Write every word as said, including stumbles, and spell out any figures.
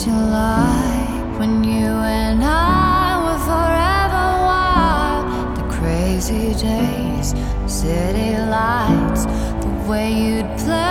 you like when you and I were forever wild? The crazy days, city lights, the way you'd play